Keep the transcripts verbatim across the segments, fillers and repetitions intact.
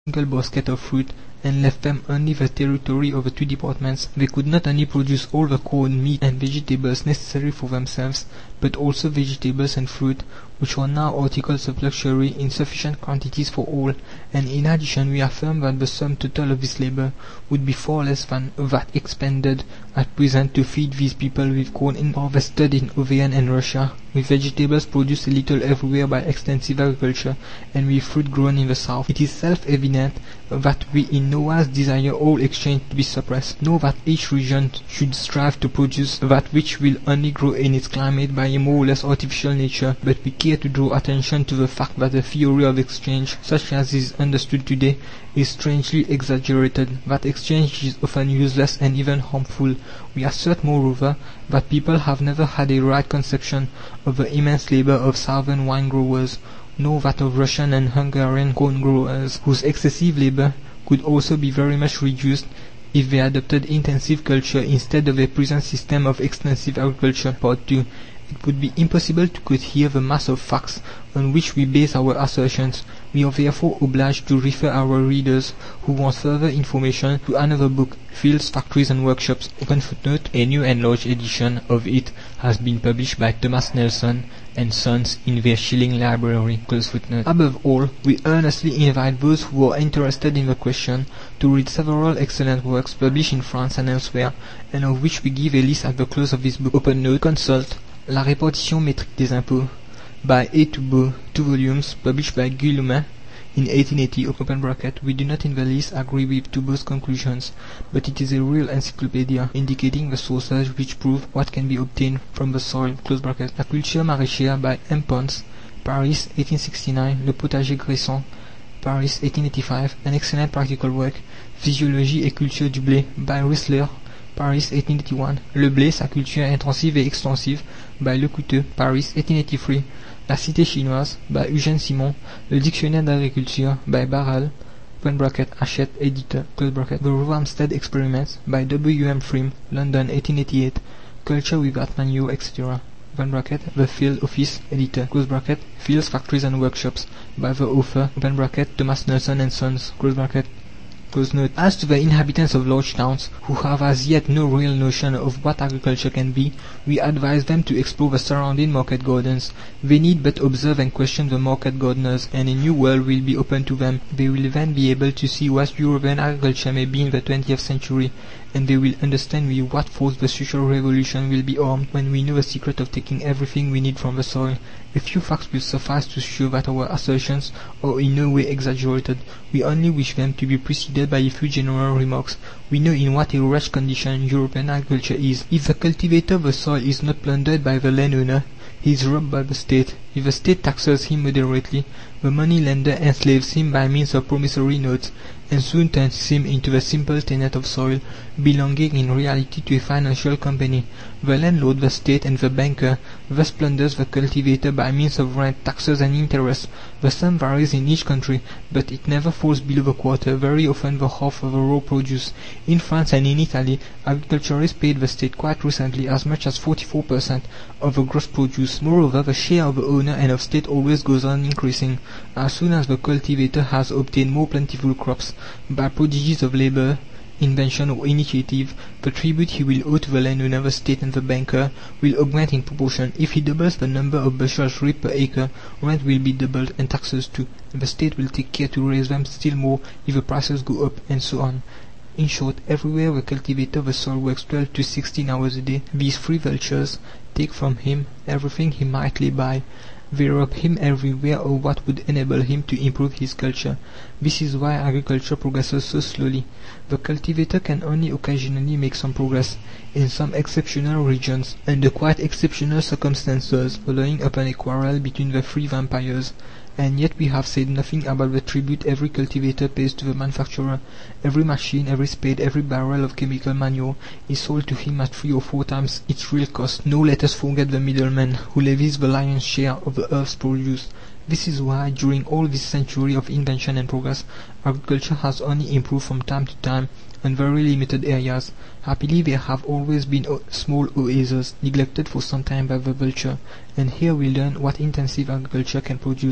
single basket of fruit, and left them only the territory of the two departments, they could not only produce all the corn, meat, and vegetables necessary for themselves, but also vegetables and fruit, which are now articles of luxury, in sufficient quantities for all. And in addition, we affirm that the sum total of this labour would be far less than that expended at present to feed these people with corn harvested in Auvergne and Russia, with vegetables produced a little everywhere by extensive agriculture, and with fruit grown in the south. It is self-evident that we in no wise desire all exchange to be suppressed, nor that each region should strive to produce that which will only grow in its climate by a more or less artificial nature, but we care to draw attention to the fact that the theory of exchange, such as is understood today, is strangely exaggerated, that exchange is often useless and even harmful. We assert, moreover, that people have never had a right conception of the immense labour of southern wine growers, nor that of Russian and Hungarian corn growers, whose excessive labour could also be very much reduced if they adopted intensive culture instead of a present system of extensive agriculture. Part two. It would be impossible to quote here the mass of facts on which we base our assertions. We are therefore obliged to refer our readers, who want further information, to another book, Fields, Factories and Workshops. Open footnote. A new and large edition of it has been published by Thomas Nelson and Sons in their Schilling Library. Close footnote. Above all, we earnestly invite those who are interested in the question to read several excellent works published in France and elsewhere, and of which we give a list at the close of this book. Open note. Consult La répartition métrique des impôts by A. Toubeau, two volumes, published by Guillaumin in eighteen eighty. Open bracket. We do not in the least agree with Toubeau's conclusions, but it is a real encyclopedia, indicating the sources which prove what can be obtained from the soil. Close bracket. La culture maraîchère by M. Pons, Paris, eighteen sixty-nine. Le potager graissant, Paris, eighteen eighty-five. An excellent practical work. Physiologie et culture du blé by Rissler, Paris, eighteen eighty-one. Le blé, sa culture intensive et extensive by Lecouteux, Paris, eighteen eighty-three. La cité chinoise by Eugène Simon. Le dictionnaire d'agriculture by Barral, open bracket, Hachette, éditeur, close bracket. The Rothamsted experiments by W. M. Frame, London, eighteen eighty-eight. Culture without manure, et cetera. Open bracket. The Field Office, editor, close bracket. Fields, Factories and Workshops by the author, open bracket, Thomas Nelson and Sons, close bracket. Close note. As to the inhabitants of large towns, who have as yet no real notion of what agriculture can be, we advise them to explore the surrounding market gardens. They need but observe and question the market gardeners, and a new world will be open to them. They will then be able to see what European agriculture may be in the twentieth century, and they will understand with what force the social revolution will be armed when we know the secret of taking everything we need from the soil. A few facts will suffice to show that our assertions are in no way exaggerated. We only wish them to be preceded by a few general remarks. We know in what a wretched condition European agriculture is. If the cultivator of the soil is not plundered by the landowner, he is robbed by the state. If the state taxes him moderately, the money lender enslaves him by means of promissory notes, and soon turns him into the simple tenant of soil, belonging in reality to a financial company. The landlord, the state, and the banker thus plunders the cultivator by means of rent, taxes, and interest. The sum varies in each country, but it never falls below the quarter, very often the half of the raw produce. In France and in Italy, agriculturists paid the state quite recently as much as forty-four per cent of the gross produce. Moreover, the share of the owner and of state always goes on increasing. As soon as the cultivator has obtained more plentiful crops by prodigies of labour, invention, or initiative, the tribute he will owe to the landowner, the state, and the banker will augment in proportion. If he doubles the number of bushels reaped per acre, rent will be doubled, and taxes too. The state will take care to raise them still more if the prices go up, and so on. In short, everywhere the cultivator of the soil works twelve to sixteen hours a day. These free vultures take from him everything he might lay by. They rob him everywhere of what would enable him to improve his culture. This is why agriculture progresses so slowly. The cultivator can only occasionally make some progress, in some exceptional regions, under quite exceptional circumstances, following upon a quarrel between the three vampires. And yet we have said nothing about the tribute every cultivator pays to the manufacturer. Every machine, every spade, every barrel of chemical manure is sold to him at three or four times its real cost. Nor let us forget the middleman, who levies the lion's share of the earth's produce. This is why, during all this century of invention and progress, agriculture has only improved from time to time on very limited areas. Happily there have always been small oases, neglected for some time by the vulture, and here we learn what intensive agriculture can produce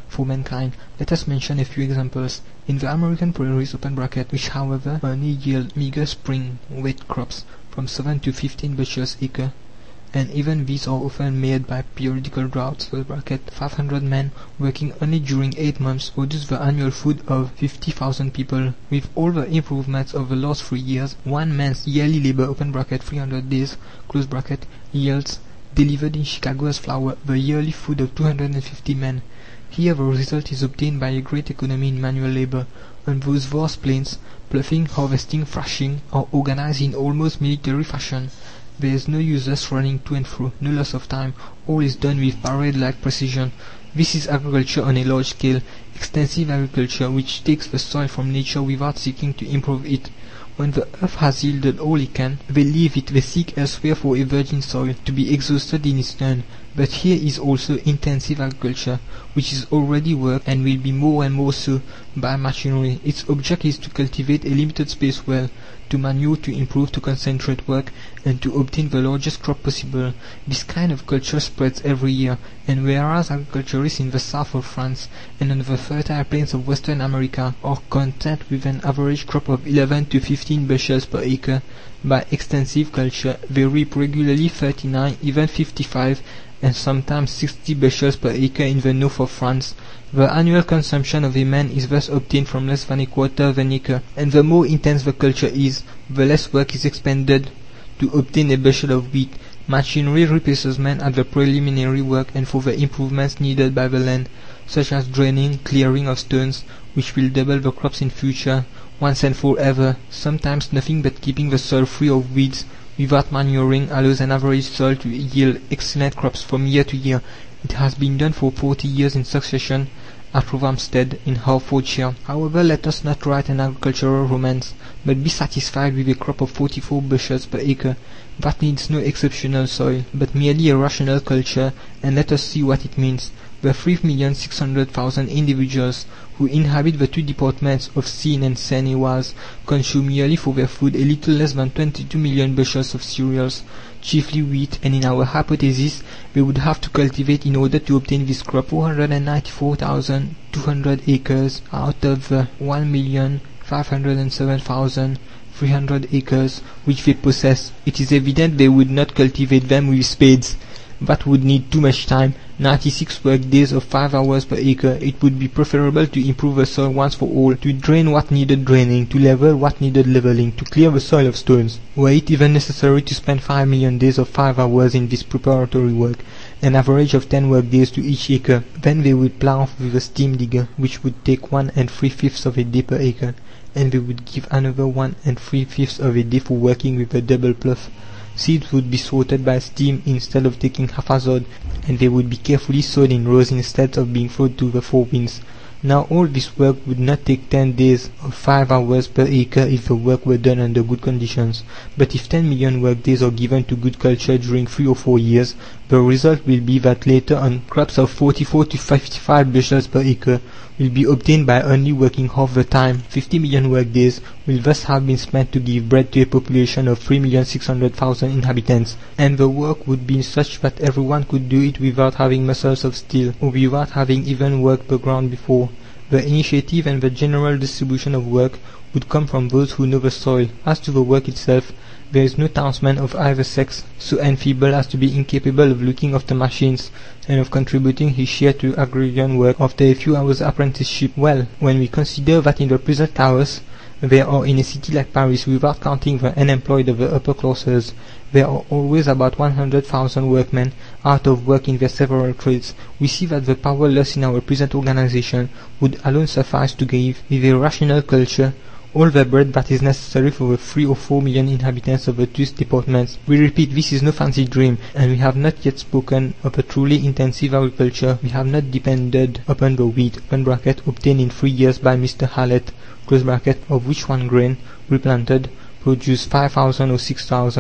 for mankind. Let us mention a few examples. In the American prairies, open bracket, which however only yield meager spring wheat crops from seven to fifteen bushels acre, and even these are often made by periodical droughts, bracket, five hundred men working only during eight months produce the annual food of fifty thousand people. With all the improvements of the last three years, one man's yearly labor, open bracket, three hundred days, close bracket, yields, delivered in Chicago's flour, the yearly food of two hundred fifty men. Here the result is obtained by a great economy in manual labor. On those vast plains, ploughing, harvesting, thrashing are organized in almost military fashion. There is no useless running to and fro, no loss of time. All is done with parade-like precision. This is agriculture on a large scale, extensive agriculture which takes the soil from nature without seeking to improve it. When the earth has yielded all it can, they leave it, they seek elsewhere for a virgin soil, to be exhausted in its turn. But here is also intensive agriculture, which is already worked and will be more and more so by machinery. Its object is to cultivate a limited space well, to manure, to improve, to concentrate work, and to obtain the largest crop possible. This kind of culture spreads every year, and whereas agriculturists in the south of France and on the fertile plains of Western America are content with an average crop of eleven to fifteen bushels per acre, by extensive culture they reap regularly thirty-nine, even fifty-five, and sometimes sixty bushels per acre in the north of France. The annual consumption of a man is thus obtained from less than a quarter of an acre, and the more intense the culture is, the less work is expended to obtain a bushel of wheat. Machinery replaces men at the preliminary work and for the improvements needed by the land, such as draining, clearing of stones, which will double the crops in future, once and forever. Sometimes nothing but keeping the soil free of weeds without manuring allows an average soil to yield excellent crops from year to year. It has been done for forty years in succession at Rothamsted in Hertfordshire. However, let us not write an agricultural romance, but be satisfied with a crop of forty-four bushels per acre. That needs no exceptional soil, but merely a rational culture, and let us see what it means. The three million six hundred thousand individuals who inhabit the two departments of Seine and Seine-et-Oise consume yearly for their food a little less than twenty-two million bushels of cereals, chiefly wheat, and in our hypothesis they would have to cultivate in order to obtain this crop four hundred ninety-four thousand two hundred acres out of the one million five hundred seven thousand three hundred acres which they possess. It is evident they would not cultivate them with spades. That would need too much time, ninety-six work days of five hours per acre. It would be preferable to improve the soil once for all, to drain what needed draining, to level what needed leveling, to clear the soil of stones. Were it even necessary to spend five million days of five hours in this preparatory work, an average of ten work days to each acre, then they would plough with a steam digger, which would take one and three-fifths of a day per acre, and they would give another one and three-fifths of a day for working with a double plough. Seeds would be sorted by steam instead of taking haphazard, and they would be carefully sowed in rows instead of being thrown to the four winds. Now all this work would not take ten days of five hours per acre if the work were done under good conditions, but if ten million work days are given to good culture during three or four years, the result will be that later on crops of forty-four to fifty-five bushels per acre will be obtained by only working half the time. fifty million work days will thus have been spent to give bread to a population of three million six hundred thousand inhabitants, and the work would be such that everyone could do it without having muscles of steel, or without having even worked the ground before. The initiative and the general distribution of work would come from those who know the soil. As to the work itself, there is no townsman of either sex so enfeebled as to be incapable of looking after machines and of contributing his share to agrarian work after a few hours' apprenticeship. Well, when we consider that in the present hours there are in a city like Paris, without counting the unemployed of the upper classes, there are always about one hundred thousand workmen out of work in their several trades, we see that the power lost in our present organization would alone suffice to give, with a rational culture, all the bread that is necessary for the three or four million inhabitants of the two departments. We repeat, this is no fancy dream, and we have not yet spoken of a truly intensive agriculture. We have not depended upon the wheat (open bracket) obtained in three years by Mister Hallett, close bracket, of which one grain, replanted, produced five thousand or six thousand,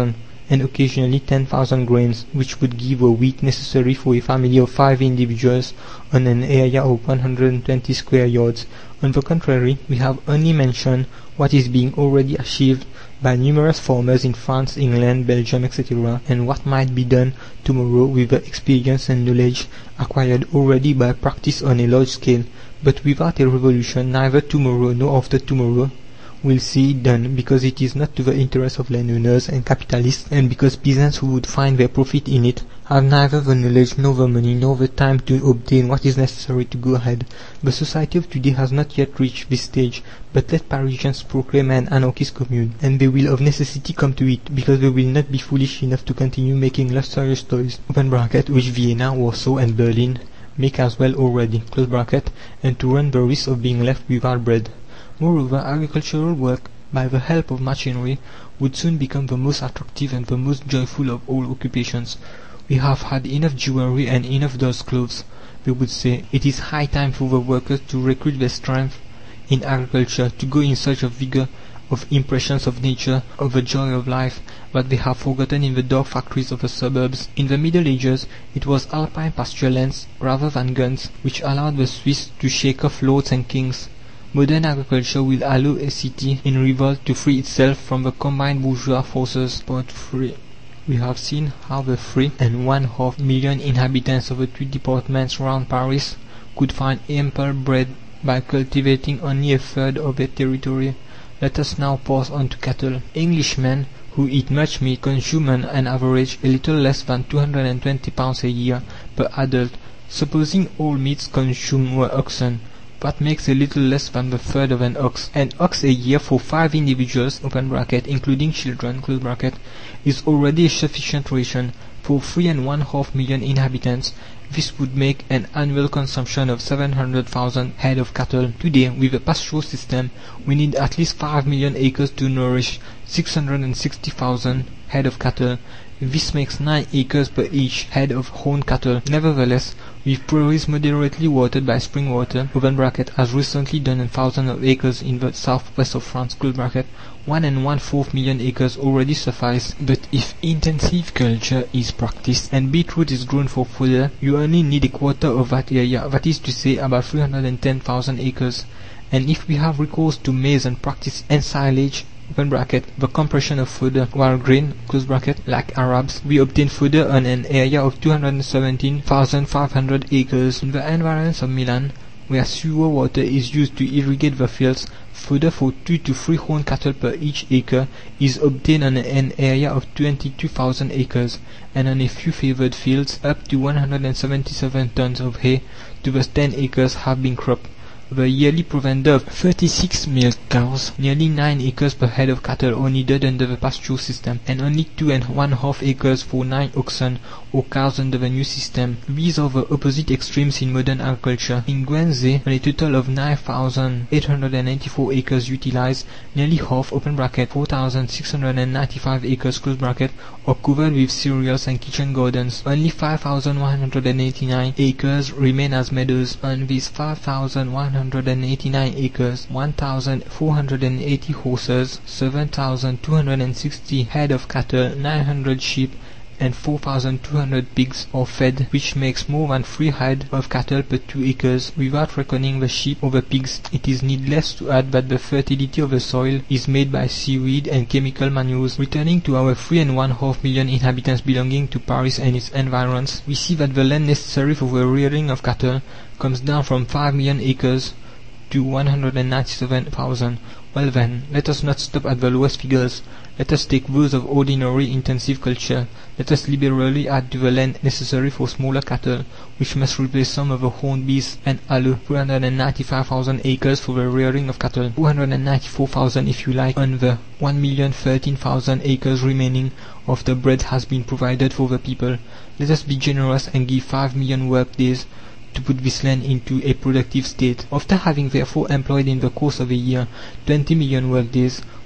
and occasionally ten thousand grains, which would give the wheat necessary for a family of five individuals on an area of one hundred twenty square yards. On the contrary, we have only mentioned what is being already achieved by numerous farmers in France, England, Belgium, et cetera, and what might be done tomorrow with the experience and knowledge acquired already by practice on a large scale. But without a revolution, neither tomorrow nor after tomorrow will see it done, because it is not to the interest of landowners and capitalists, and because peasants who would find their profit in it have neither the knowledge nor the money nor the time to obtain what is necessary to go ahead. The society of today has not yet reached this stage, but let Parisians proclaim an anarchist commune, and they will of necessity come to it, because they will not be foolish enough to continue making luxurious toys (open bracket) which Vienna, Warsaw, and Berlin make as well already, close bracket, and to run the risk of being left without bread. Moreover, agricultural work, by the help of machinery, would soon become the most attractive and the most joyful of all occupations. We have had enough jewelry and enough dolls' clothes, they would say. It is high time for the workers to recruit their strength in agriculture, to go in search of vigour, of impressions of nature, of the joy of life, that they have forgotten in the dark factories of the suburbs. In the Middle Ages it was alpine pasture lands rather than guns which allowed the Swiss to shake off lords and kings. Modern agriculture will allow a city in revolt to free itself from the combined bourgeois forces. Part three. We have seen how the three and one half million inhabitants of the two departments round Paris could find ample bread by cultivating only a third of their territory. Let us now pass on to cattle. Englishmen, who eat much meat, consume on an average a little less than two hundred twenty pounds a year per adult. Supposing all meats consumed were oxen, that makes a little less than the third of an ox. An ox a year for five individuals (open bracket), including children, close bracket, is already a sufficient ration. For three and one half million inhabitants, this would make an annual consumption of seven hundred thousand head of cattle. Today, with the pastoral system, we need at least five million acres to nourish six hundred sixty thousand head of cattle. This makes nine acres per each head of horned cattle. Nevertheless, with prairies moderately watered by spring water (open bracket), as recently done on thousands of acres in the southwest of France, close bracket, one and one fourth million acres already suffice. But if intensive culture is practiced and beetroot is grown for fodder, you only need a quarter of that area, that is to say, about three hundred ten thousand acres. And if we have recourse to maize and practice ensilage (open bracket), the compression of fodder, wild grain, close bracket, like Arabs, we obtain fodder on an area of two hundred seventeen thousand five hundred acres. In the environs of Milan, where sewer water is used to irrigate the fields, fodder for two to three horned cattle per each acre is obtained on an area of twenty-two thousand acres, and on a few favoured fields up to one hundred seventy-seven tons of hay to the ten acres have been cropped. The yearly provender of thirty-six milk cows, nearly nine acres per head of cattle, are needed under the pastoral system, and only two and one half acres for nine oxen or cows under the new system. These are the opposite extremes in modern agriculture. In Guernsey, on a total of nine thousand eight hundred eighty-four acres utilized, nearly half (open bracket) four thousand six hundred ninety-five acres close bracket, are covered with cereals and kitchen gardens. Only five thousand one hundred eighty-nine acres remain as meadows. On these five thousand one hundred eighty-nine acres, one thousand four hundred eighty horses, seven thousand two hundred sixty head of cattle, nine hundred sheep, and four thousand two hundred pigs are fed, which makes more than three head of cattle per two acres. Without reckoning the sheep or the pigs, it is needless to add that the fertility of the soil is made by seaweed and chemical manures. Returning to our three and one half million inhabitants belonging to Paris and its environs, we see that the land necessary for the rearing of cattle comes down from five million acres to one hundred ninety-seven thousand. Well then, let us not stop at the lowest figures. Let us take those of ordinary intensive culture. Let us liberally add to the land necessary for smaller cattle, which must replace some of the horned beasts, and allow three hundred ninety-five thousand acres for the rearing of cattle, four hundred ninety-four thousand if you like, on the one million thirteen thousand acres remaining after bread has been provided for the people. Let us be generous and give five million work days to put this land into a productive state. After having therefore employed in the course of a year twenty million work days,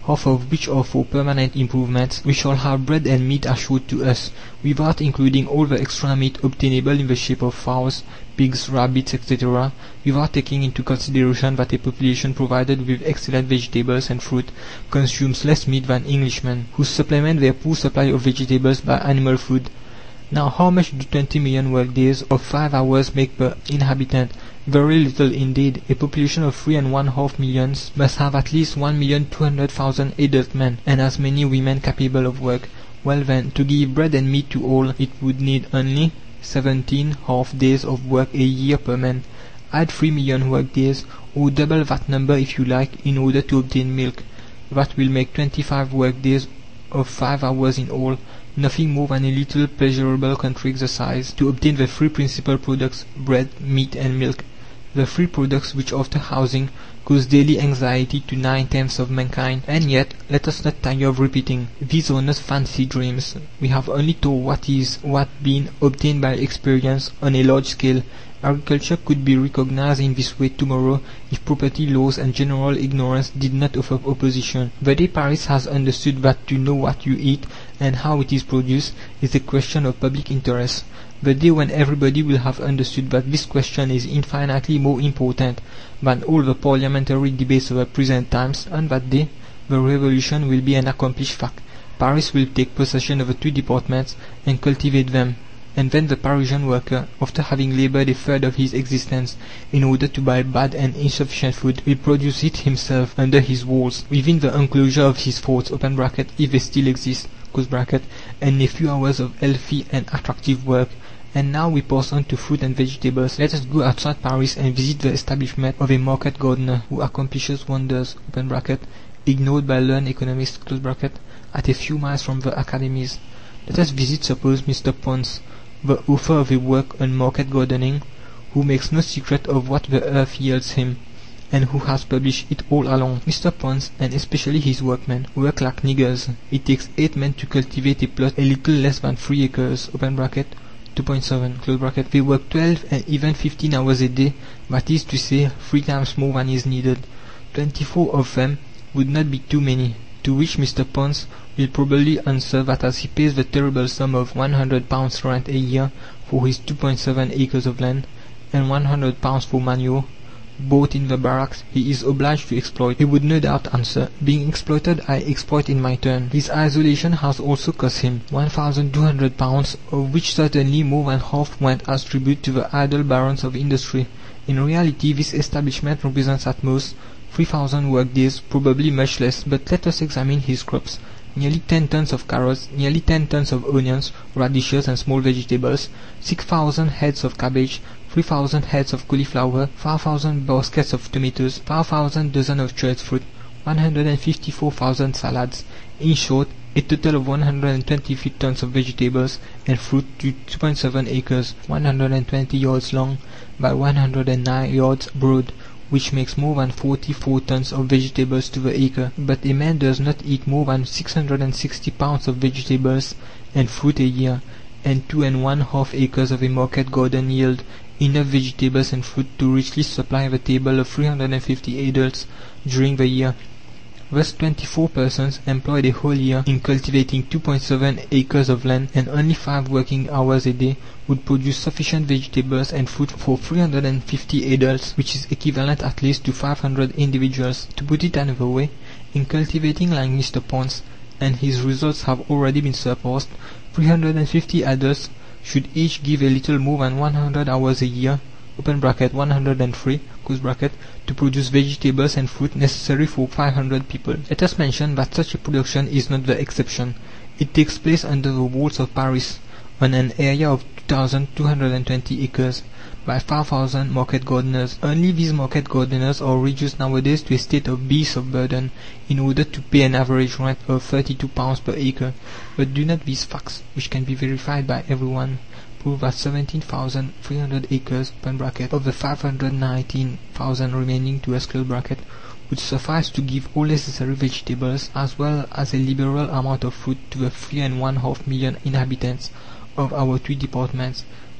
half of which are for permanent improvements, we shall have bread and meat assured to us, without including all the extra meat obtainable in the shape of fowls, pigs, rabbits, et cetera, without taking into consideration that a population provided with excellent vegetables and fruit consumes less meat than Englishmen, who supplement their poor supply of vegetables by animal food. Now, how much do twenty million work days of five hours make per inhabitant? Very little indeed. A population of three and one half millions must have at least one million two hundred thousand adult men, and as many women capable of work. Well then, to give bread and meat to all, it would need only seventeen half days of work a year per man. Add three million work days, or double that number if you like, in order to obtain milk. That will make twenty-five work days of five hours in all, nothing more than a little pleasurable country exercise, to obtain the three principal products, bread, meat, and milk. The three products which, after housing, cause daily anxiety to nine-tenths of mankind. And yet, let us not tire of repeating, these are not fancy dreams. We have only told what is, what been obtained by experience on a large scale. Agriculture could be recognized in this way tomorrow if property laws and general ignorance did not offer opposition. The day Paris has understood that to know what you eat and how it is produced is a question of public interest, the day when everybody will have understood that this question is infinitely more important than all the parliamentary debates of the present times, on that day the revolution will be an accomplished fact. Paris will take possession of the two departments and cultivate them. And then the Parisian worker, after having laboured a third of his existence in order to buy bad and insufficient food, will produce it himself under his walls, within the enclosure of his forts (open bracket, if they still exist), close bracket, and a few hours of healthy and attractive work. And now we pass on to fruit and vegetables. Let us go outside Paris and visit the establishment of a market gardener who accomplishes wonders (open bracket, ignored by learned economists), close bracket, at a few miles from the academies. Let us visit, suppose, Mister Pons, the author of a work on market gardening, who makes no secret of what the earth yields him, and who has published it all along. Mister Pons, and especially his workmen, work like niggers. It takes eight men to cultivate a plot a little less than three acres (open bracket, two point seven, close bracket). They work twelve and even fifteen hours a day, that is to say, three times more than is needed. Twenty-four of them would not be too many. To which Mister Pons will probably answer that as he pays the terrible sum of one hundred pounds rent a year for his two point seven acres of land, and one hundred pounds for manure, bought in the barracks, he is obliged to exploit. He would no doubt answer, being exploited, I exploit in my turn. His isolation has also cost him one thousand two hundred pounds, of which certainly more than half went as tribute to the idle barons of industry. In reality, this establishment represents at most three thousand work days, probably much less. But let us examine his crops. Nearly ten tons of carrots, nearly ten tons of onions, radishes and small vegetables, six thousand heads of cabbage, three thousand heads of cauliflower, five thousand baskets of tomatoes, five thousand dozen of choice fruit, one hundred fifty-four thousand salads. In short, a total of one hundred twenty-three tons of vegetables and fruit to two point seven acres, one hundred twenty yards long by one hundred nine yards broad, which makes more than forty-four tons of vegetables to the acre. But a man does not eat more than six hundred sixty pounds of vegetables and fruit a year, and two and one half acres of a market garden yield enough vegetables and fruit to richly supply the table of three hundred fifty adults during the year. Thus twenty-four persons employed a whole year in cultivating two point seven acres of land, and only five working hours a day, would produce sufficient vegetables and fruit for three hundred fifty adults, which is equivalent at least to five hundred individuals. To put it another way, in cultivating like Mister Pons, and his results have already been surpassed, three hundred fifty adults should each give a little more than one hundred hours a year (open bracket one hundred three, close bracket) to produce vegetables and fruit necessary for five hundred people. Let us mention that such a production is not the exception. It takes place under the walls of Paris, on an area of two thousand two hundred twenty acres, by five thousand market gardeners. Only these market gardeners are reduced nowadays to a state of beasts of burden, in order to pay an average rent of thirty-two pounds per acre. But do not these facts, which can be verified by everyone, prove that seventeen thousand three hundred acres (open bracket) of the five hundred nineteen thousand remaining to us (close bracket) would suffice to give all necessary vegetables, as well as a liberal amount of fruit, to the three and one half million inhabitants of our two departments?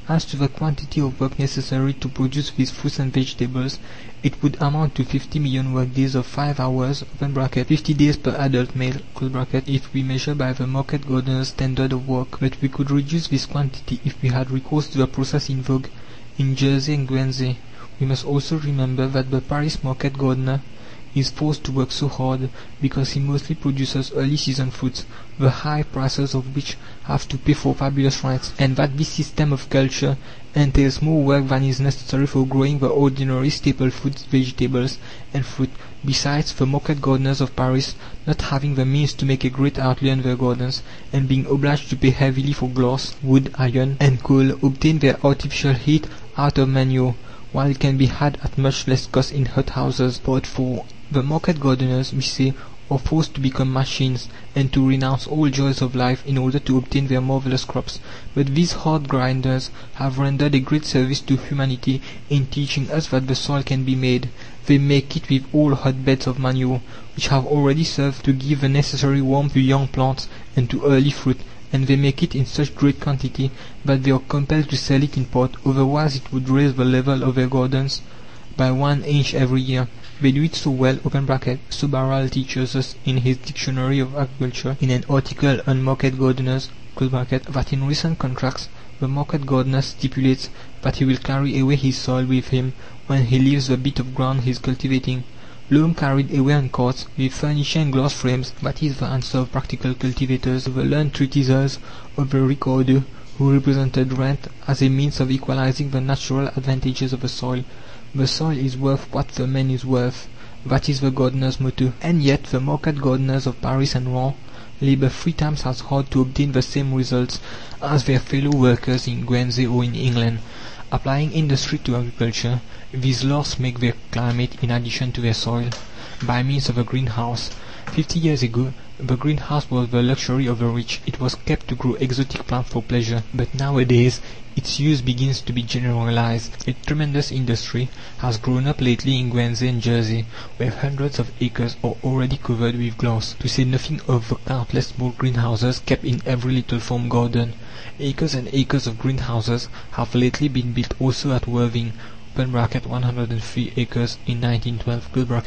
As to the quantity of work necessary to produce these fruits and vegetables, it would amount to fifty million work days of five hours (fifty days per adult male) if we measure by the market gardener's standard of work. But we could reduce this quantity if we had recourse to the process in vogue in Jersey and Guernsey. We must also remember that the Paris market gardener is forced to work so hard because he mostly produces early season fruits, the high prices of which have to pay for fabulous rents, and that this system of culture entails more work than is necessary for growing the ordinary staple foods, vegetables, and fruit. Besides, the market gardeners of Paris, not having the means to make a great outlay on their gardens, and being obliged to pay heavily for glass, wood, iron, and coal, obtain their artificial heat out of manure, while it can be had at much less cost in hothouses. Part four. The market gardeners, we say, are forced to become machines, and to renounce all joys of life in order to obtain their marvelous crops. But these hard grinders have rendered a great service to humanity in teaching us that the soil can be made. They make it with all hotbeds of manure, which have already served to give the necessary warmth to young plants and to early fruit, and they make it in such great quantity that they are compelled to sell it in part, otherwise it would raise the level of their gardens by one inch every year. They do it so well (so Barral teaches us in his Dictionary of Agriculture in an article on market gardeners) that in recent contracts the market gardener stipulates that he will carry away his soil with him when he leaves the bit of ground he is cultivating. Loam carried away on carts, with furniture and glass frames, that is the answer of practical cultivators to the learned treatises of the Ricardo, who represented rent as a means of equalizing the natural advantages of the soil. The soil is worth what the man is worth. That is the gardener's motto. And yet the market gardeners of Paris and Rouen labour three times as hard to obtain the same results as their fellow workers in Guernsey or in England. Applying industry to agriculture, these last make their climate in addition to their soil, by means of a greenhouse. Fifty years ago the greenhouse was the luxury of the rich. It was kept to grow exotic plants for pleasure. But nowadays its use begins to be generalized. A tremendous industry has grown up lately in Guernsey and Jersey, where hundreds of acres are already covered with glass, to say nothing of the countless small greenhouses kept in every little farm garden. Acres and acres of greenhouses have lately been built also at Worthing (one hundred three acres in nineteen twelve),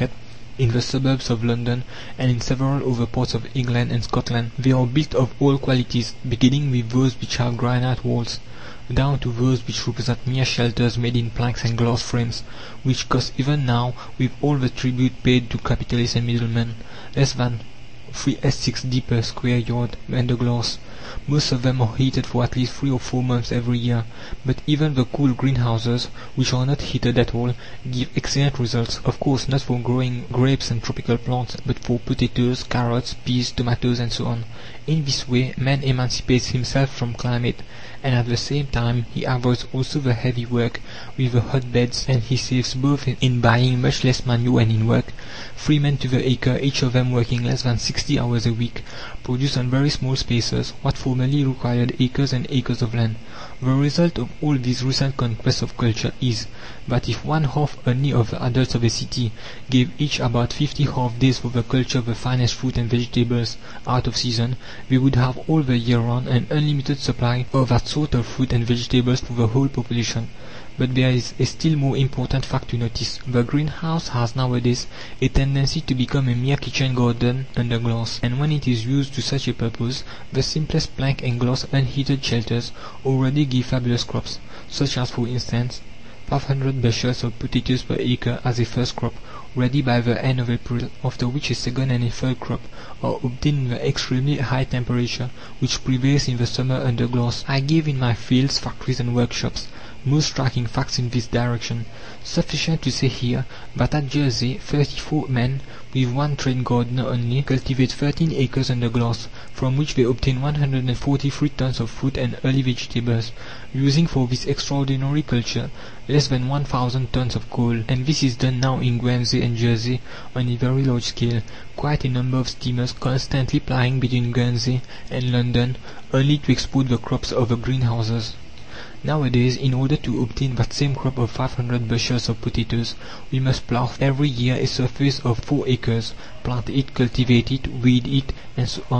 in the suburbs of London, and in several other parts of England and Scotland. They are built of all qualities, beginning with those which have granite walls, down to those which represent mere shelters made in planks and glass frames, which cost even now, with all the tribute paid to capitalists and middlemen, less than three S six D per square yard under glass. Most of them are heated for at least three or four months every year, but even the cool greenhouses, which are not heated at all, give excellent results. Of course not for growing grapes and tropical plants, but for potatoes, carrots, peas, tomatoes, and so on. In this way man emancipates himself from climate, and at the same time he avoids also the heavy work with the hotbeds, and he saves both in buying much less manure and in work. Three men to the acre, each of them working less than sixty hours a week, produce on very small spaces what formerly required acres and acres of land. The result of all these recent conquests of culture is, that if one half only of the adults of a city gave each about fifty half days for the culture of the finest fruit and vegetables out of season, they would have all the year round an unlimited supply of that sort of fruit and vegetables for the whole population. But there is a still more important fact to notice. The greenhouse has nowadays a tendency to become a mere kitchen garden under glass, and when it is used to such a purpose, the simplest plank and glass unheated shelters already give fabulous crops, such as, for instance, five hundred bushels of potatoes per acre as a first crop, ready by the end of April, after which a second and a third crop are obtained in the extremely high temperature which prevails in the summer under glass. I give in my fields, factories and workshops most striking facts in this direction. Sufficient to say here that at Jersey thirty-four men, with one trained gardener only, cultivate thirteen acres under glass, from which they obtain one hundred forty-three tons of fruit and early vegetables, using for this extraordinary culture less than one thousand tons of coal. And this is done now in Guernsey and Jersey on a very large scale, quite a number of steamers constantly plying between Guernsey and London, only to export the crops of the greenhouses. Nowadays, in order to obtain that same crop of five hundred bushels of potatoes, we must plough every year a surface of four acres, plant it, cultivate it, weed it, and so on,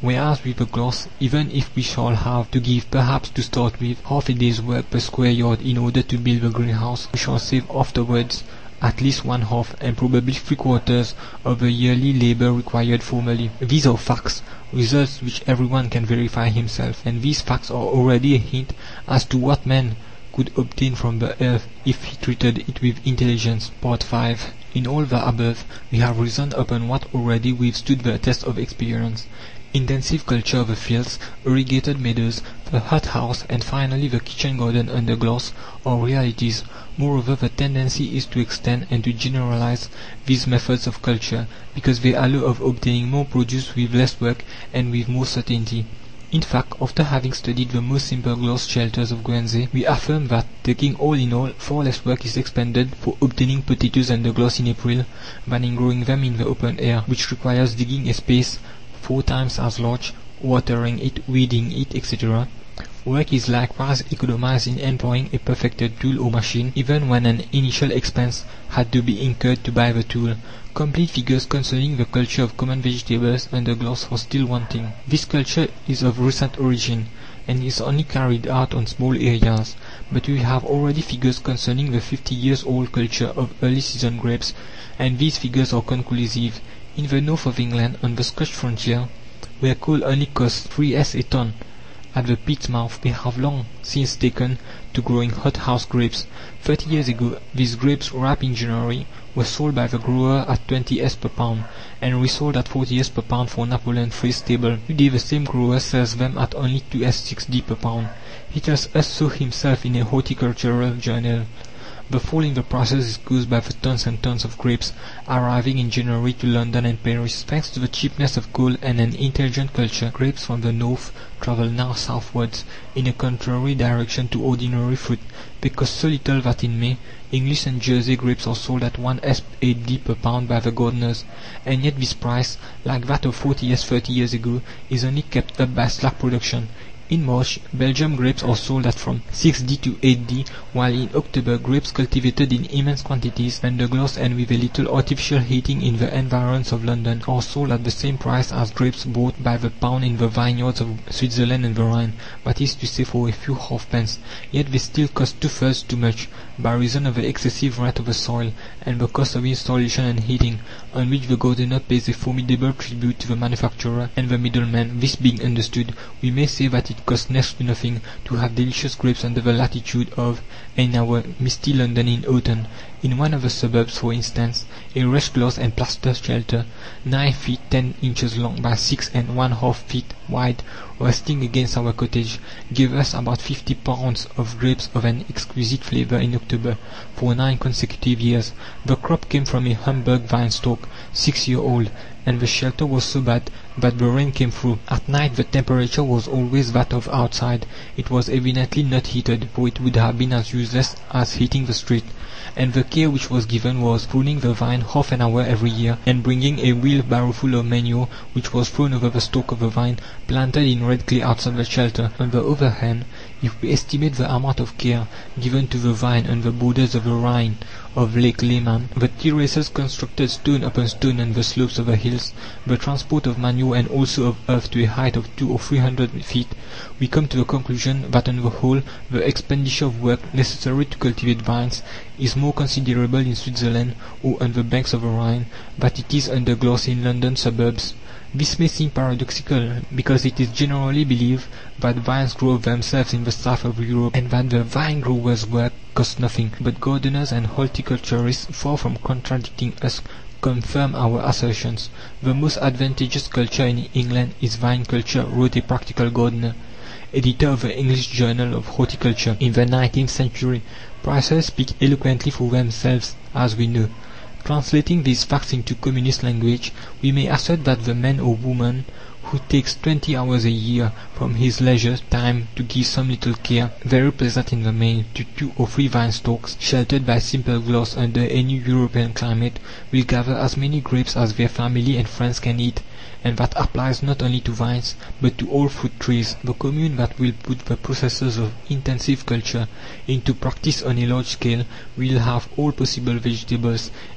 Whereas with the glass, even if we shall have to give, perhaps to start with, half a day's work per square yard in order to build the greenhouse, we shall save afterwards at least one half, and probably three quarters, of the yearly labour required formerly. These are facts, results which everyone can verify himself, and these facts are already a hint as to what man could obtain from the earth if he treated it with intelligence. Part five. In all the above, we have reasoned upon what already withstood the test of experience. Intensive culture of the fields, irrigated meadows, the hothouse, and finally the kitchen garden under glass, are realities. Moreover, the tendency is to extend and to generalize these methods of culture, because they allow of obtaining more produce with less work and with more certainty. In fact, after having studied the most simple glass shelters of Guernsey, we affirm that, taking all in all, far less work is expended for obtaining potatoes under glass in April than in growing them in the open air, which requires digging a space four times as large, watering it, weeding it, et cetera. Work is likewise economized in employing a perfected tool or machine, even when an initial expense had to be incurred to buy the tool. Complete figures concerning the culture of common vegetables under glass are still wanting. This culture is of recent origin, and is only carried out on small areas, but we have already figures concerning the fifty years old culture of early season grapes, and these figures are conclusive. In the north of England, on the Scotch frontier, where coal only costs three s a ton, at the pit's mouth, they have long since taken to growing hothouse grapes. Thirty years ago, these grapes, ripe in January, were sold by the grower at twenty s per pound, and resold at forty s per pound for Napoleon Free's table. Today the same grower sells them at only two s sixty per pound. He tells us so himself in a horticultural journal. The fall in the prices is caused by the tons and tons of grapes arriving in January to London and Paris. Thanks to the cheapness of coal and an intelligent culture, grapes from the north travel now southwards, in a contrary direction to ordinary fruit. They cost so little that in May, English and Jersey grapes are sold at one s eighty per pound by the gardeners, and yet this price, like that of forty s thirty years ago, is only kept up by slack production. In March, Belgium grapes are sold at from six d to eight d, while in October grapes cultivated in immense quantities under glass and with a little artificial heating in the environs of London are sold at the same price as grapes bought by the pound in the vineyards of Switzerland and the Rhine, that is to say for a few halfpence. Yet they still cost two-thirds too much, by reason of the excessive rent of the soil, and the cost of installation and heating, on which the gardener pays a formidable tribute to the manufacturer and the middleman. This being understood, we may say that it costs next to nothing to have delicious grapes under the latitude of, in our misty London in autumn. In one of the suburbs, for instance, a rush glass and plaster shelter, nine feet ten inches long by six and one half feet wide, resting against our cottage, gave us about fifty pounds of grapes of an exquisite flavour in October, for nine consecutive years. The crop came from a Hamburg vine stalk, six year old, and the shelter was so bad that the rain came through. At night the temperature was always that of outside. It was evidently not heated, for it would have been as useless as heating the street. And the care which was given was pruning the vine half an hour every year, and bringing a wheelbarrowful of manure, which was thrown over the stalk of the vine, planted in red clay outside the shelter. On the other hand, if we estimate the amount of care given to the vine on the borders of the Rhine of Lake Leman, the terraces constructed stone upon stone on the slopes of the hills, the transport of manure and also of earth to a height of two or three hundred feet, we come to the conclusion that on the whole the expenditure of work necessary to cultivate vines is more considerable in Switzerland or on the banks of the Rhine than it is under glass in London suburbs. This may seem paradoxical, because it is generally believed that vines grow of themselves in the south of Europe, and that the vine grower's work costs nothing. But gardeners and horticulturists, far from contradicting us, confirm our assertions. The most advantageous culture in England is vine culture, wrote a practical gardener, editor of the English Journal of Horticulture, in the nineteenth century. Prices speak eloquently for themselves, as we know. Translating these facts into communist language, we may assert that the man or woman who takes twenty hours a year from his leisure time to give some little care, very pleasant in the main, to two or three vine stalks, sheltered by simple glass under any European climate, will gather as many grapes as their family and friends can eat. And that applies not only to vines, but to all fruit trees. The commune that will put the processes of intensive culture into practice on a large scale will have all possible vegetables,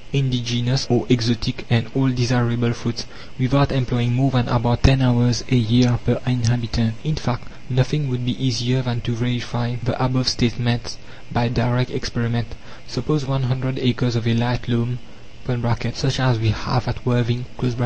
indigenous or exotic and all desirable fruits, without employing more than about ten hours a year per inhabitant. In fact, nothing would be easier than to verify the above statements by direct experiment. Suppose one hundred acres of a light loam (such as we have at Worthing)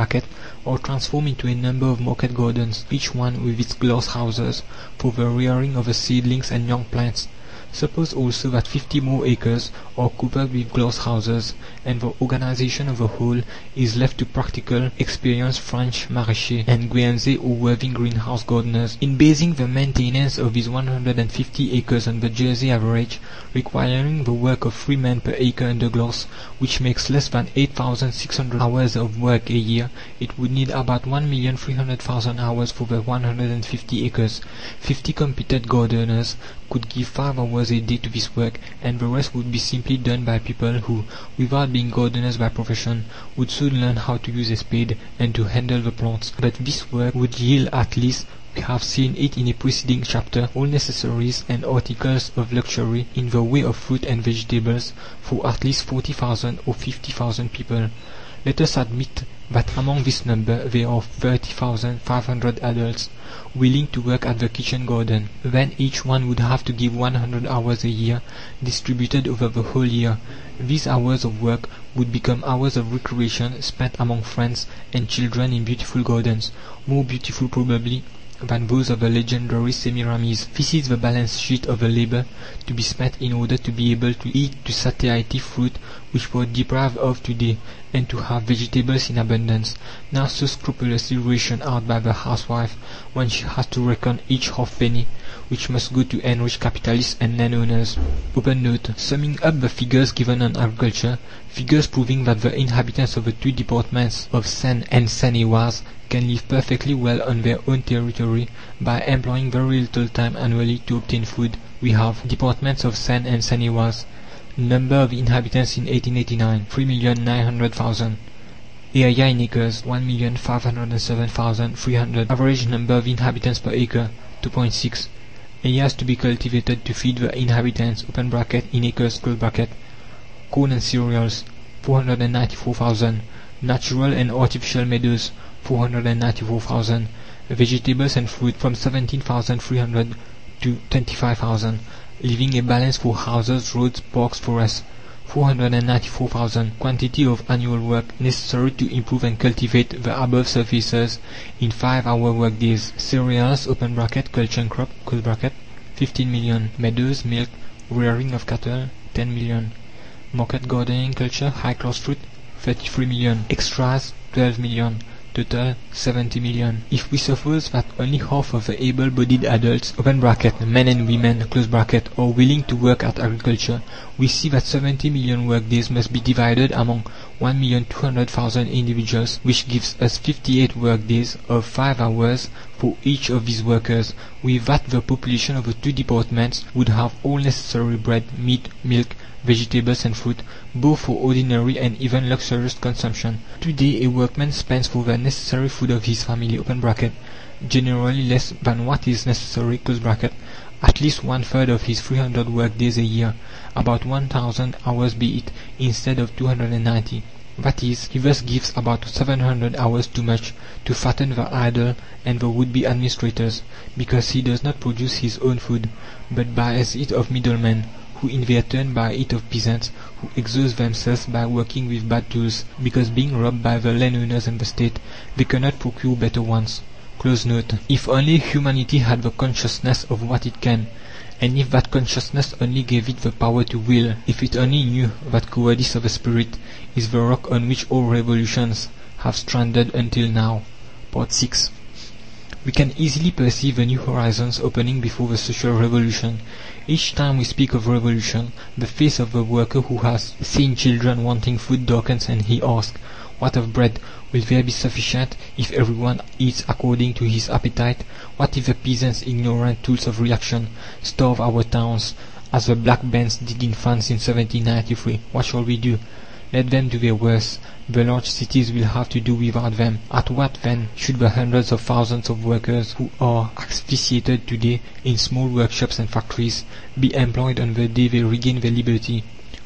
are transformed into a number of market gardens, each one with its glass houses for the rearing of the seedlings and young plants. Suppose also that fifty more acres are covered with glass houses, and the organization of the whole is left to practical, experienced French maraîchers and Guernsey or Worthing greenhouse gardeners. In basing the maintenance of these one hundred fifty acres on the Jersey average, requiring the work of three men per acre under glass, which makes less than eight thousand six hundred hours of work a year, it would need about one million three hundred thousand hours for the one hundred fifty acres. fifty competent gardeners could give five hours a day to this work, and the rest would be simply done by people who, without being gardeners by profession, would soon learn how to use a spade and to handle the plants. But this work would yield at least, we have seen it in a preceding chapter, all necessaries and articles of luxury in the way of fruit and vegetables for at least forty thousand or fifty thousand people. Let us admit that among this number there are thirty thousand five hundred adults willing to work at the kitchen garden. Then each one would have to give one hundred hours a year, distributed over the whole year. These hours of work would become hours of recreation spent among friends and children in beautiful gardens, more beautiful probably than those of the legendary Semiramis. This is the balance sheet of the labor to be spent in order to be able to eat to satiety fruit which we are deprived of today, and to have vegetables in abundance, now so scrupulously rationed out by the housewife when she has to reckon each halfpenny which must go to enrich capitalists and landowners. Open note. Summing up the figures given on agriculture, figures proving that the inhabitants of the two departments of Seine and Seine-et-Oise can live perfectly well on their own territory by employing very little time annually to obtain food, we have: departments of Seine and Seine-et-Oise. Number of inhabitants in eighteen eighty-nine, three million nine hundred thousand. Area in acres, one million five hundred seven thousand three hundred. Average number of inhabitants per acre, two point six. Areas to be cultivated to feed the inhabitants (open bracket in acres, close bracket). Corn and cereals, four hundred ninety-four thousand. Natural and artificial meadows, four hundred ninety-four thousand. Vegetables and fruit, from seventeen thousand three hundred to twenty-five thousand. Leaving a balance for houses, roads, parks, forests, four hundred ninety-four thousand. Quantity of annual work necessary to improve and cultivate the above surfaces in five-hour work days. Cereals (open bracket, culture and crop, close bracket), fifteen million. Meadows, milk, rearing of cattle, ten million. Market gardening, culture, high-class fruit, thirty-three million. Extras, twelve million. Total, seventy million. If we suppose that only half of the able-bodied adults (open bracket, men and women, close bracket) are willing to work at agriculture, we see that seventy million work days must be divided among one million two hundred thousand individuals, which gives us fifty-eight work days of five hours for each of these workers. With that, the population of the two departments would have all necessary bread, meat, milk, vegetables and fruit, both for ordinary and even luxurious consumption. Today a workman spends for the necessary food of his family (open bracket) generally less than what is necessary (close bracket), at least one third of his three hundred work days a year, about one thousand hours be it, instead of two hundred ninety. That is, he thus gives about seven hundred hours too much to fatten the idle and the would-be administrators, because he does not produce his own food, but buys it of middlemen, who in their turn buy it of peasants, who exhaust themselves by working with bad tools, because being robbed by the landowners and the state, they cannot procure better ones. Close note. If only humanity had the consciousness of what it can, and if that consciousness only gave it the power to will, if it only knew that cowardice of the spirit is the rock on which all revolutions have stranded until now. Part six. We can easily perceive the new horizons opening before the social revolution. Each time we speak of revolution, the face of the worker who has seen children wanting food darkens, and he asks, "What of bread? Will there be sufficient if everyone eats according to his appetite? What if the peasants, ignorant tools of reaction, starve our towns, as the Black Bands did in France in seventeen ninety-three? What shall we do? Let them do their worst. The large cities will have to do without them. At what, then, should the hundreds of thousands of workers who are asphyxiated today in small workshops and factories be employed on the day they regain their liberty?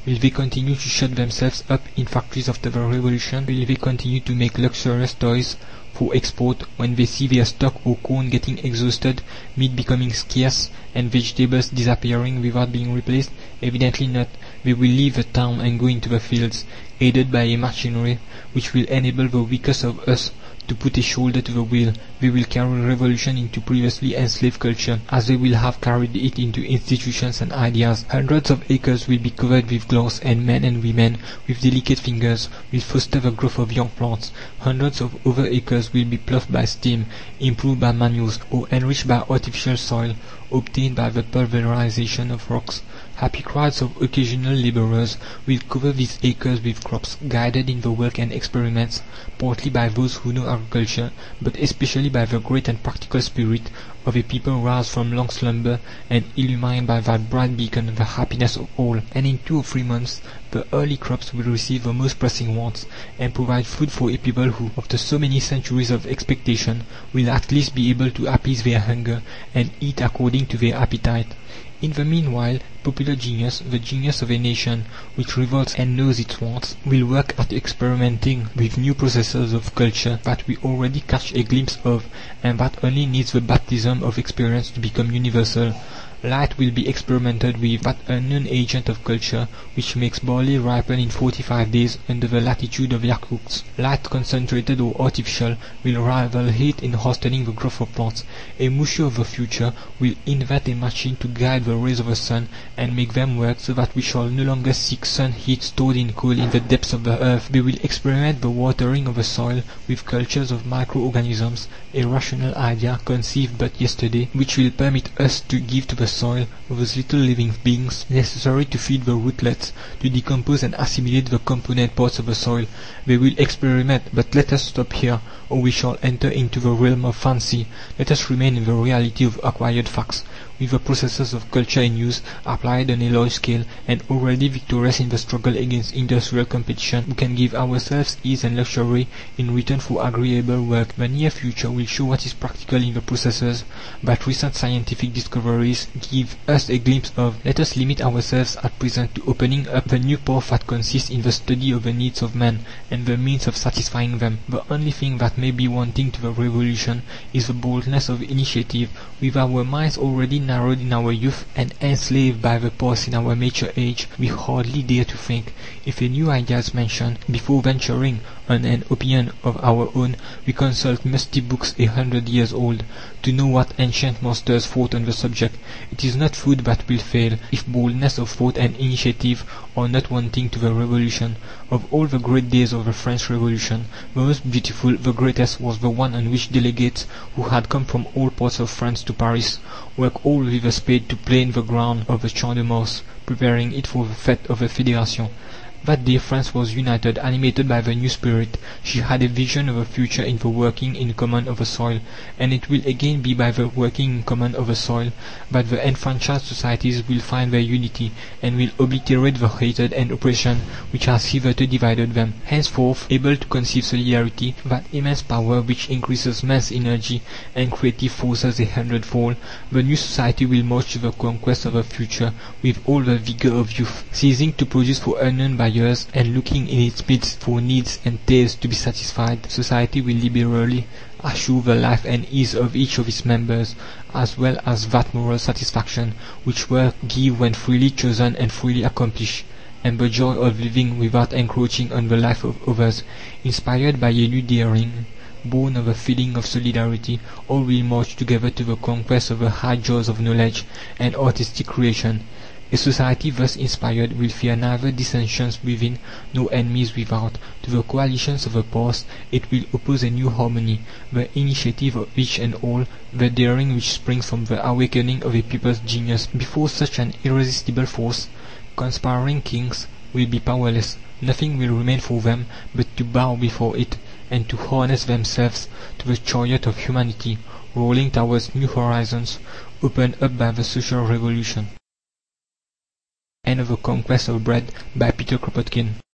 Will they continue to shut themselves up in factories after the revolution? Will they continue to make luxurious toys for export when they see their stock or corn getting exhausted, meat becoming scarce, and vegetables disappearing without being replaced? Evidently not. They will leave the town and go into the fields, aided by a machinery which will enable the weakest of us to put a shoulder to the wheel. They will carry revolution into previously enslaved culture, as they will have carried it into institutions and ideas. Hundreds of acres will be covered with glass, and men and women with delicate fingers will foster the growth of young plants. Hundreds of other acres will be ploughed by steam, improved by manures, or enriched by artificial soil obtained by the pulverization of rocks. Happy crowds of occasional labourers will cover these acres with crops, guided in the work and experiments, partly by those who know agriculture, but especially by the great and practical spirit of a people roused from long slumber and illumined by that bright beacon, the happiness of all. And in two or three months the early crops will receive the most pressing wants, and provide food for a people who, after so many centuries of expectation, will at least be able to appease their hunger and eat according to their appetite. In the meanwhile, popular genius, the genius of a nation which revolts and knows its wants, will work at experimenting with new processes of culture that we already catch a glimpse of, and that only needs the baptism of experience to become universal. Light will be experimented with, that unknown agent of culture which makes barley ripen in forty-five days under the latitude of Yakutsk. Light, concentrated or artificial, will rival heat in hastening the growth of plants. A Mushu of the future will invent a machine to guide the rays of the sun and make them work, so that we shall no longer seek sun heat stored in coal in the depths of the earth. They will experiment the watering of the soil with cultures of microorganisms, a rational idea conceived but yesterday, which will permit us to give to the soil those little living beings necessary to feed the rootlets, to decompose and assimilate the component parts of the soil. They will experiment, but let us stop here, or we shall enter into the realm of fancy. Let us remain in the reality of acquired facts, with the processes of culture in use, applied on a large scale, and already victorious in the struggle against industrial competition. We can give ourselves ease and luxury in return for agreeable work. The near future will show what is practical in the processes that recent scientific discoveries give us a glimpse of. Let us limit ourselves at present to opening up the new path that consists in the study of the needs of men and the means of satisfying them. The only thing that may be wanting to the revolution is the boldness of initiative. With our minds already narrowed in our youth and enslaved by the past in our mature age, we hardly dare to think. If a new idea is mentioned, before venturing on an opinion of our own, we consult musty books a hundred years old, to know what ancient masters thought on the subject. It is not food that will fail, if boldness of thought and initiative are not wanting to the revolution. Of all the great days of the French Revolution, the most beautiful, the greatest, was the one on which delegates who had come from all parts of France to Paris worked all with a spade to plane the ground of the Champ de Mars, preparing it for the fête of the Fédération. That day France was united, animated by the new spirit. She had a vision of a future in the working in common of the soil, and it will again be by the working in common of the soil that the enfranchised societies will find their unity, and will obliterate the hatred and oppression which has hitherto divided them. Henceforth, able to conceive solidarity, that immense power which increases man's energy and creative forces a hundredfold, the new society will march to the conquest of the future with all the vigour of youth, ceasing to produce for unknown by years, and looking in its midst for needs and tastes to be satisfied. Society will liberally assure the life and ease of each of its members, as well as that moral satisfaction which work give when freely chosen and freely accomplished, and the joy of living without encroaching on the life of others. Inspired by a new daring, born of a feeling of solidarity, all will march together to the conquest of the high joys of knowledge and artistic creation. A society thus inspired will fear neither dissensions within nor enemies without. To the coalitions of the past it will oppose a new harmony, the initiative of each and all, the daring which springs from the awakening of a people's genius. Before such an irresistible force, conspiring kings will be powerless. Nothing will remain for them but to bow before it, and to harness themselves to the chariot of humanity, rolling towards new horizons opened up by the social revolution. End of The Conquest of Bread by Peter Kropotkin.